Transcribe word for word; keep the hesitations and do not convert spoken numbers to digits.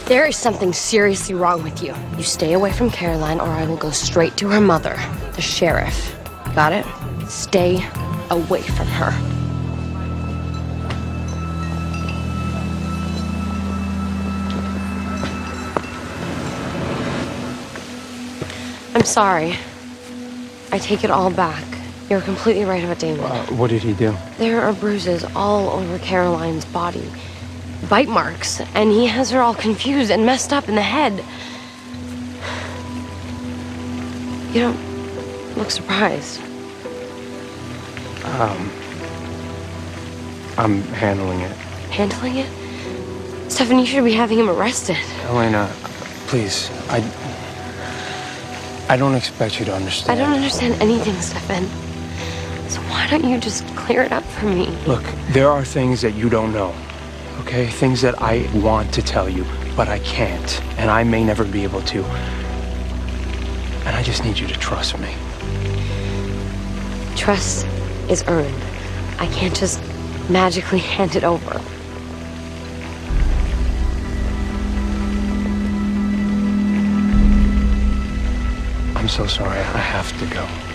There is something seriously wrong with you. You stay away from Caroline or I will go straight to her mother, the sheriff. Got it? Stay away from her. I'm sorry. I take it all back. You're completely right about Damon. Uh, what did he do? There are bruises all over Caroline's body. Bite marks, and he has her all confused and messed up in the head. You don't look surprised. Um, I'm handling it. Handling it? Stefan, you should be having him arrested. Elena, please, I... I don't expect you to understand. I don't understand anything, Stefan. So why don't you just clear it up for me? Look, there are things that you don't know, okay? Things that I want to tell you, but I can't, and I may never be able to. And I just need you to trust me. Trust is earned. I can't just magically hand it over. I'm so sorry. I have to go.